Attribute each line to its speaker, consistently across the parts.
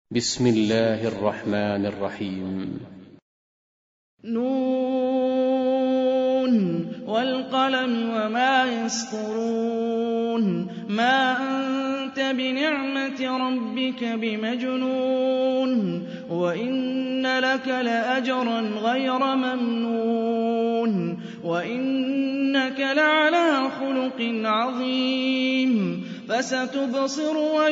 Speaker 1: بسم الله الرحمن الرحيم.
Speaker 2: نون والقلم وما يسطرون ما أنت بنعمة ربك بمجنون وإن لك لأجرا غير ممنون وإنك لعلى خلق عظيم فستبصر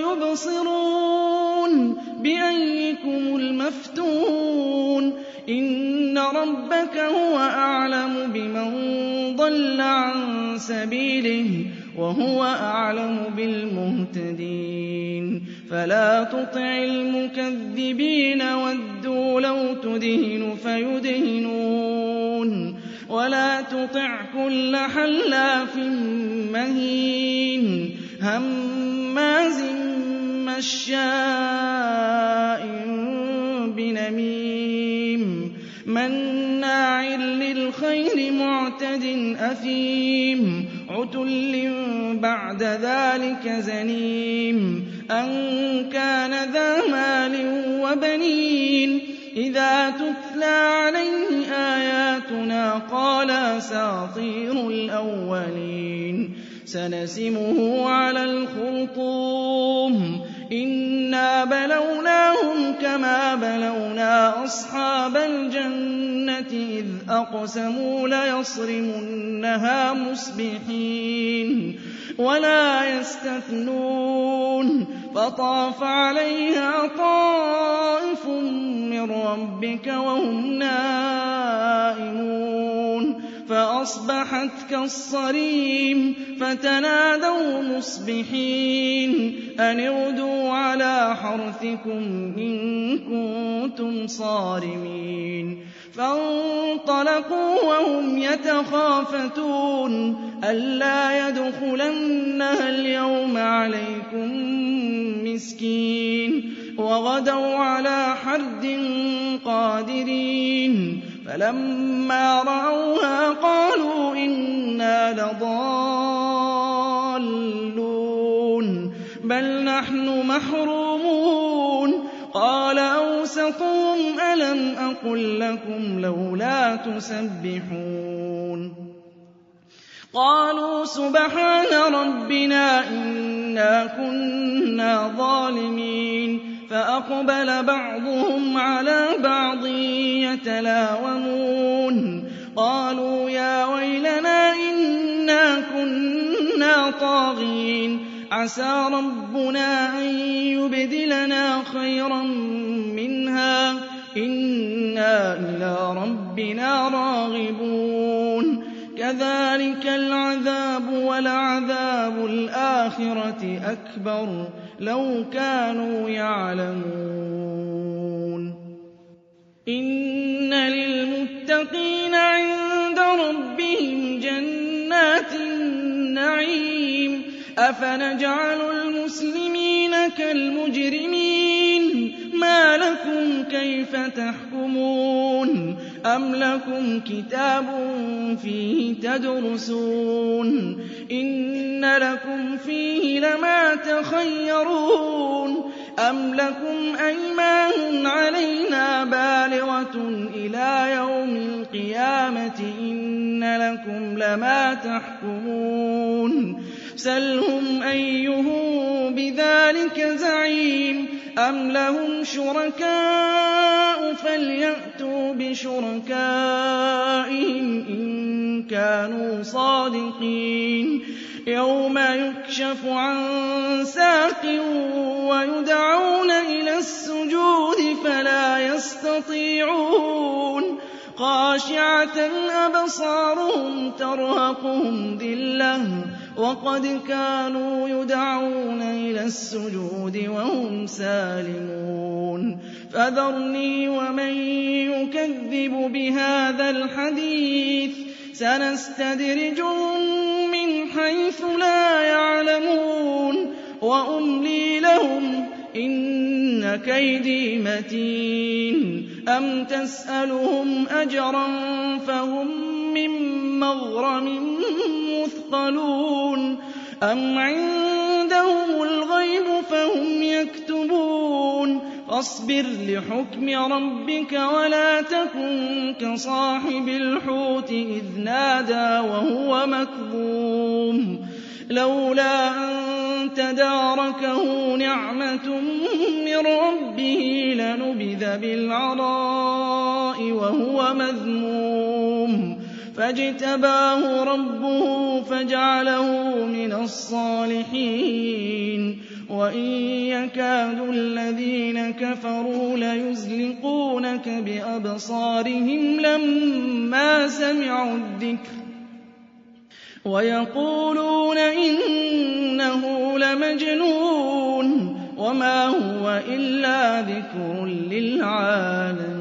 Speaker 2: ويبصرون بأيكم المفتون إن ربك هو أعلم بمن ضل عن سبيله وهو أعلم بالمهتدين فلا تطع المكذبين ودوا لو تدهن فيدهنون ولا تطع كل حلاف مهين هماز مشاء بنميم مناع للخير معتد أثيم عتل بعد ذلك زنيم أن كان ذا مال وبنين إذا تتلى عليه آياتنا قال أساطير الأولين سنسمه على الخرطوم إنا بلوناهم كما بلونا أصحاب الجنة إذ أقسموا ليصرمنها مصبحين ولا يستثنون فطاف عليها طائف من ربك وهم نائمون فأصبحت كالصريم فتنادوا مصبحين أن اغدوا على حرثكم إن كنتم صارمين فانطلقوا وهم يتخافتون ألا يدخلنها اليوم عليكم مسكين وغدوا على حرد قادرين فلما رأوها قالوا إنا لضالون بل نحن محرومون قال أوسطهم ألم أقل لكم لولا تسبحون قالوا سبحان ربنا إنا كنا ظالمين فأقبل بعضهم على بعض يتلاومون قالوا يا ويلنا إنا كنا طاغين عسى ربنا أن يبدلنا خيرا منها إنا إلى ربنا راغبون كذلك العذاب ولعذاب الآخرة أكبر لو كانوا يعلمون إن للمتقين عند ربهم جنات النعيم أفنجعل المسلمين كالمجرمين ما لكم كيف تحكمون أم لكم كتاب فيه تدرسون إن لكم فيه لما تخيرون أم لكم أيمان علينا بالغة إلى يوم القيامة إن لكم لما تحكمون سلهم أيهم بذلك زعيم أم لهم شركاء فليأتوا بشركائهم إن كانوا صادقين يوم يكشف عن ساق ويدعون إلى السجود فلا يستطيعون خاشعة أبصارهم ترهقهم ذلة وقد كانوا يدعون إلى السجود وهم سالمون فذرني ومن يكذب بهذا الحديث سنستدرجهم من حيث لا يعلمون وأملي لهم إن كيدي متين أم تسألهم أجرا فهم من مغرم مثقلون أم عندهم الغيب فهم يكتبون فاصبر لحكم ربك ولا تكن كصاحب الحوت إذ نادى وهو مكظوم لولا أن تداركه نعمة من ربه لنبذ بالعراء وهو مذموم فاجتباه ربه فجعله من الصالحين وإن يكاد الذين كفروا ليزلقونك بأبصارهم لما سمعوا الذكر ويقولون إنه لمجنون وما هو إلا ذكر للعالمين